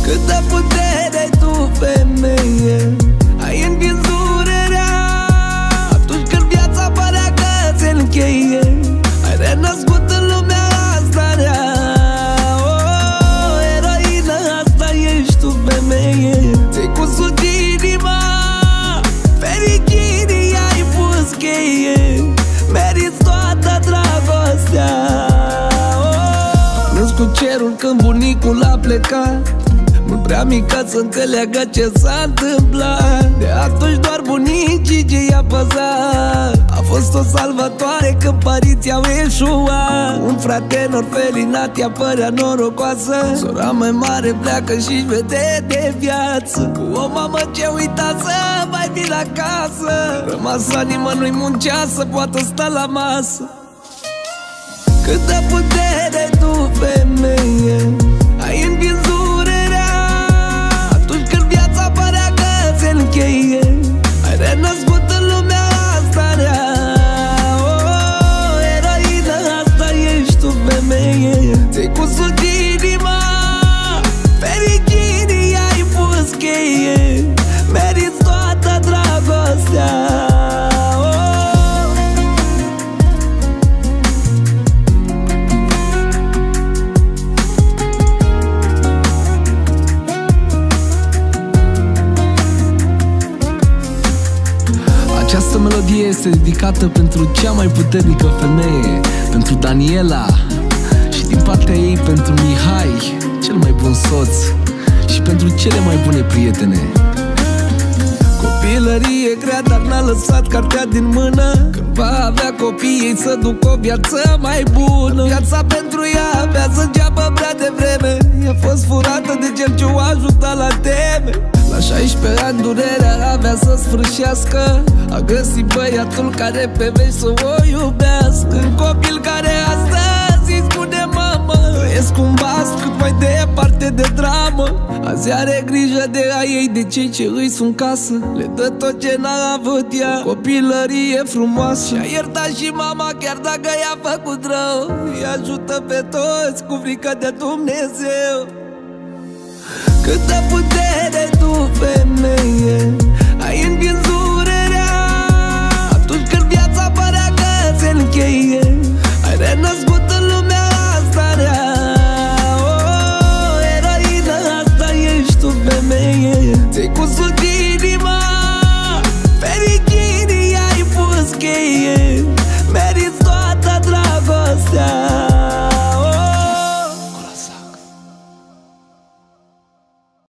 Câtă putere ai tu, femeie, ai învins durerea atunci când viața părea că se încheie. Ai renăscut în lumea asta rea. Oh, eroină, asta ești tu, femeie. Ți-ai cusut inima, fericirii ai pus cheie. Meriți toată dragostea. Plâns cu cerul când bunicul a plecat, mult prea mică să înțeleagă ce s-a întâmplat. De atunci doar bunicii ce i-a păzat. A fost o salvatoare când părinții au eșuat. Un frate orfelinat i-a părea norocoasă. Sora mai mare pleacă și-și vede de viață. Cu o mamă ce uita să mai vii la casă. Rămasă nimănui muncea să poată sta la masă. Câtă putere ai tu, femeie, ai învins durerea atunci când viața părea că se încheie. Ai renăscut în lumea asta rea. Oh, eroină, asta ești tu, femeie. Ți-ai cusut inima, fericirii ai pus cheie. Meriți toată dragostea. Această melodie este dedicată pentru cea mai puternică femeie, pentru Daniela, și din partea ei pentru Mihai, cel mai bun soț, și pentru cele mai bune prietene. Copilărie grea, dar n-a lăsat cartea din mână. Când va avea copii, ei să duc o viață mai bună. Viața pentru ea avea să înceapă prea devreme. I-a fost furată de cel ce o ajuta la teme. La 16 ani durerea avea să sfârșească. A găsit băiatul care pe veci să o iubească. Un copil care astăzi îi spune mamă. Trăiesc un vas cât mai departe de dramă. Azi are grijă de a ei, de cei ce îi sunt casă. Le dă tot ce n-a avut ea, copilărie frumoasă. Și-a iertat și mama chiar dacă i-a făcut rău. Îi ajută pe toți cu frică de Dumnezeu. Câtă putere ai tu, femeie,